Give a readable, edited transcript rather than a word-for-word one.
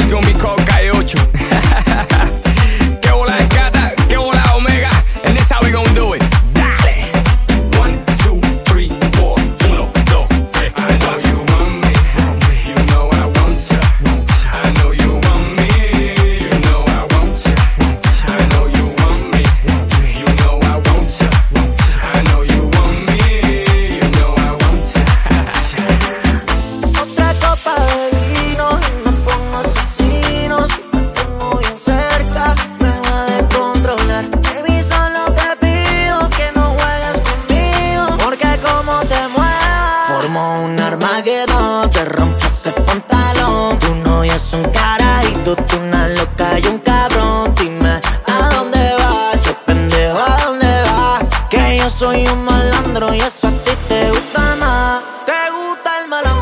it's gonna be called Calle 8. Que bola de Cata, que bola de Omega, and this how we gonna do it. Dale. 1, 2, 3, 4. 1, 2, 3. I know you want me. You know I want you. I know you want me. You know I want you. I know you want me. You know I want you. I know you want me. You know I want you. Otra copa de vino y me pongo asesino. Si te tengo bien cerca, me va a descontrolar. Baby, solo te pido que no juegues conmigo, porque como te muevas, formo un armagedón. Te rompes el pantalón. Tu novio es un carajito, tú una loca y un cabrón. Dime a dónde vas, yo pendejo a dónde vas. Que yo soy un malandro y eso a ti te gusta más. Te gusta el malandro.